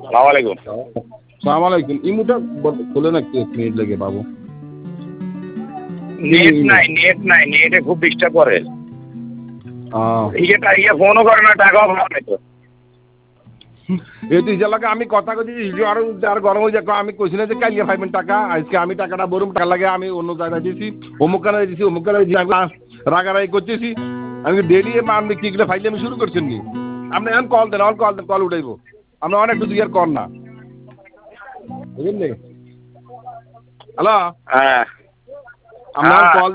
সালাম আলাইকুম। সালাম আলাইকুম। ইমুটা খোলে না, একটু মিনিট লাগে বাবু। নেট নাই, নেটে খুব ডিস্টার্ব করে। ফোনও করে না, টাকাও ভালো নাই তো। এই লাগে আমি কথা কইছি আরো আর গরম হয়ে যাক। আমি কইছি না যে কাইলে পাইবেন টাকা, আজকে আমি টাকাটা বরুম, টাকা লাগে আমি অন্য জায়গায় দিয়েছি, অমুক কানে দিয়েছি, অমুক কানে দিয়েছি, আমি রাগারাগি করতেছি। আমি ডেলি আমি কি করে ফাইলে আমি শুরু করছেন নি। আপনি এখন কল দেন, কল উঠাইবো। আমরা অনেক কিছু আর কর না, বুঝলেন? হ্যালো, হ্যাঁ, আমরা কল